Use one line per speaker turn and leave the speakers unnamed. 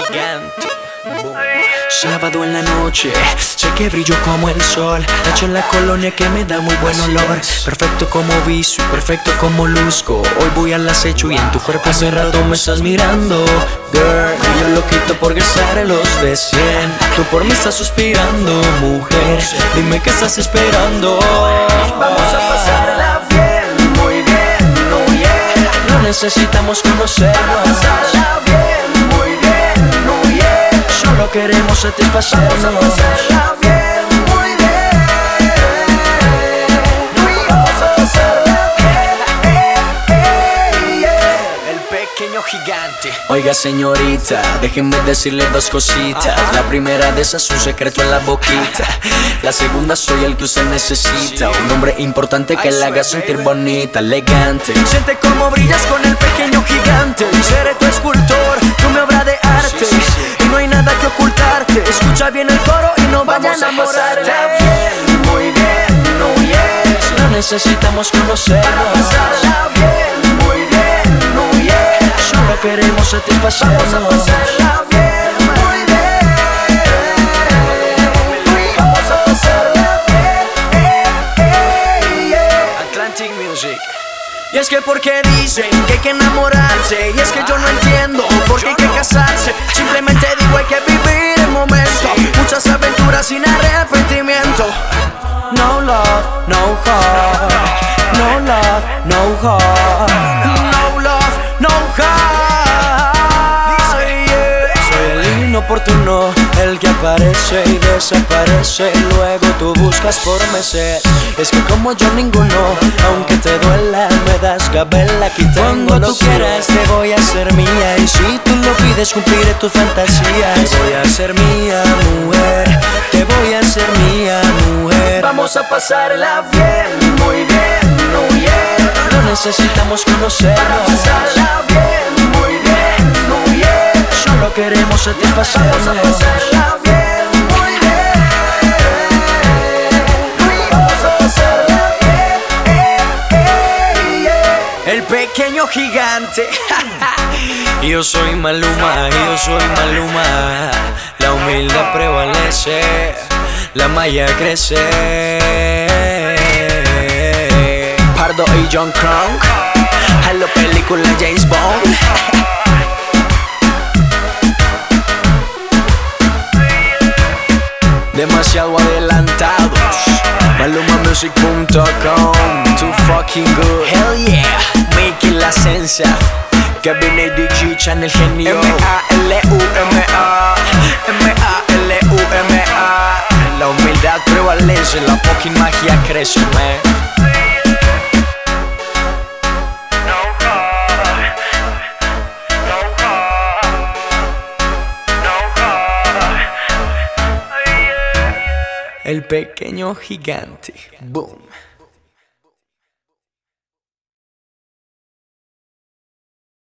gigante. Sábado en la noche, sé que brillo como el sol. Tacho en la colonia que me da muy buen olor. Perfecto como viso y perfecto como luzco. Hoy voy al acecho y en tu cuerpo hace rato me estás mirando. Girl, yo lo quito por gastar los de 100. Tú por mí estás suspirando, mujer. Dime qué estás esperando.
Vamos a pasarla bien, muy bien, oh yeah.
No necesitamos conocernos.
Vamos a pasarla bien, muy bien, oh yeah.
Solo queremos satisfacernos.
Vamos a pasarla bien, muy bien. Vamos a pasarla bien, yeah.
El pequeño gigante. Oiga señorita, déjenme decirle dos cositas. La primera de esas, un secreto en la boquita. La segunda, soy el que usted necesita. Un hombre importante que la haga sentir bonita, elegante. Siente cómo brillas con el pequeño gigante. Seré tu escultor, tu mi obra de arte. Y no hay nada que ocultarte. Escucha bien el coro y no vaya a enamorarte.
bien, muy bien, oh yeah.
No necesitamos conocernos.
Vamos a pasarla bien, muy bien, oh yeah.
Solo queremos satisfacernos.
Vamos a pasarla bien, muy bien. Vamos a pasarla bien, yeah.
Atlantic Music. Y es que porque dicen que hay que enamorarse. Y es que yo no entiendo por qué hay que casarse. Simplemente digo hay que vivir el momento. Muchas aventuras sin arrepentimiento. No love, no heart. No love, no heart. No love, no heart. Soy el inoportuno, el que aparece y desaparece. Luego tú buscas por meses. Es que como yo ninguno, aunque te duela, me das gabela. Aquí tengo cuando tú quieras te voy a ser mía. Y si tú lo pides cumpliré tus fantasías. Te voy a ser mía, mujer. Te voy a ser mía, mujer.
Vamos a pasarla bien, muy bien, oh yeah.
No necesitamos conocernos.
Vamos a pasarla bien, muy bien, oh yeah.
Solo queremos satisfacernos.
Vamos a pasarla bien, muy bien. Vamos a pasarla bien, yeah.
El pequeño gigante. Yo soy Maluma, yo soy Maluma. La humildad prevalece, la malla crece. Pardo y John Crunk, a la película James Bond. Demasiado adelantados. MalumaMusic.com. Too fucking good. Hell yeah. Mickey la esencia. Kevin ADG Channel genio. M-A-L-U-M-A. M-A-L-U-M-A. La humildad prevalece, la fucking magia crece, man. El pequeño gigante. Boom.